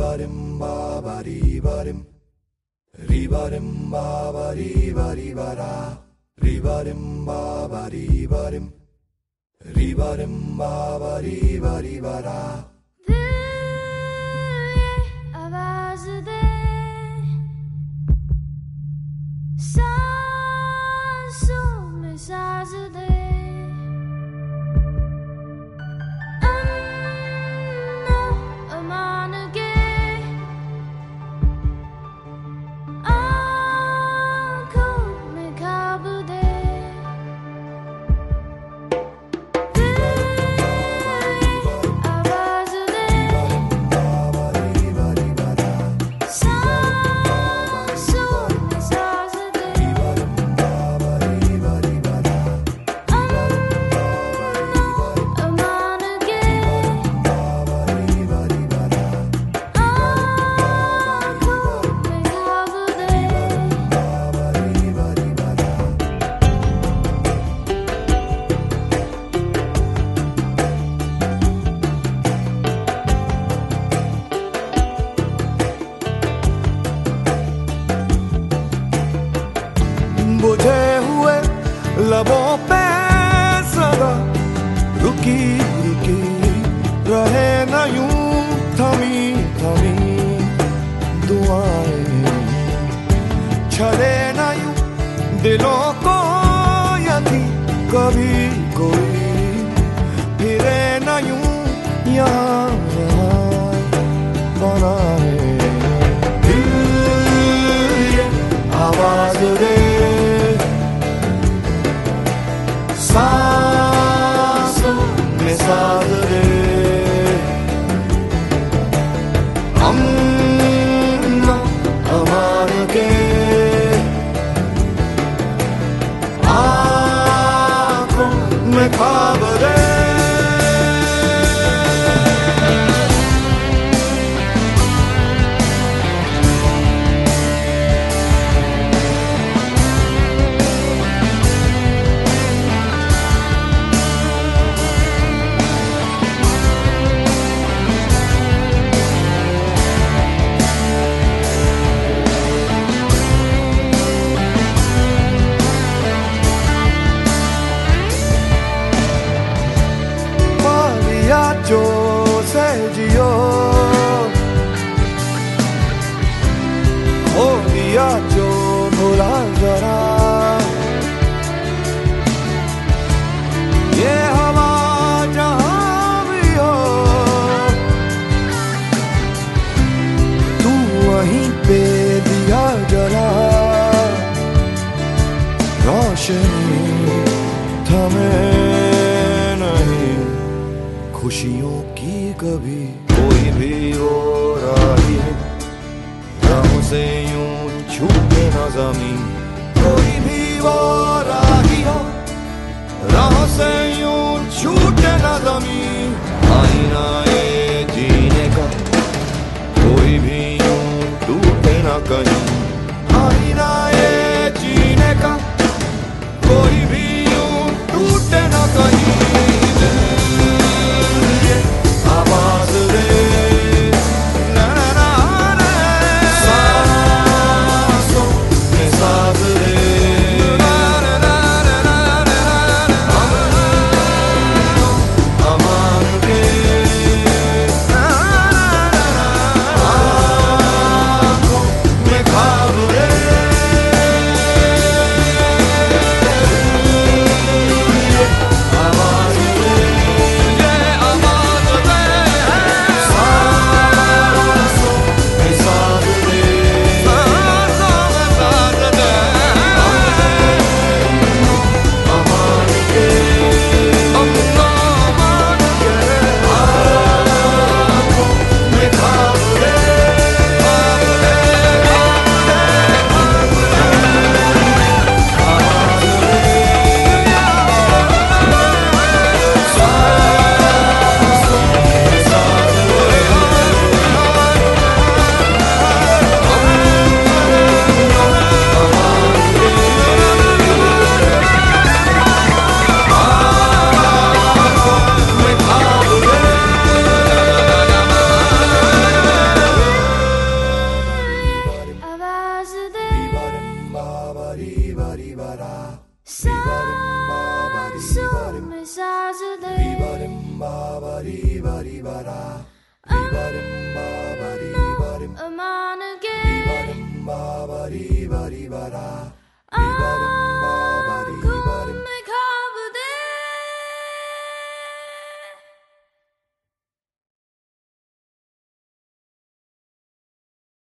Ribarim baba ribarim, ribarim baba riba ribara, ribarim baba ribarim, ribarim baba riba ribara. आवाज दे सांसों में साज दे अमनो अमान के आँखों में ख्वाब दे आवाज दे सांसों में साज दे अमान के आँखों में ख्वाब दे बुझे हुए लबों पे सदा रुकी रुकी रहे न यूं थमी थमी दुआएं, छले न यूं दिलों को यदि कभी कोई फिरे न यूं यहाँ यहाँ बनाए दिल ये आवाज दे सांसों में साज दे अमन अमान के आँखों में ख्वाब दे पालिया जो सहजियो खो दिया जो भुला जरा ये हवा जहाँ भी हो तू वहीं पे दिया जला रोशनी थमे नहीं खुशियों की कभी कोई भी वो राही है राहों से यूं छूटे न ज़मीं कोई भी वो राही हो राहों से यूं छूटे न ज़मीं आईना ये जीने का कोई भी यूं टूटे न कहीं आईना ये जीने का कोई भी यूं टूटे न कहीं आवाज दे ना ना ना ना सांसों में साज दे ना ना ना ना ना ना अमान के I'm on again.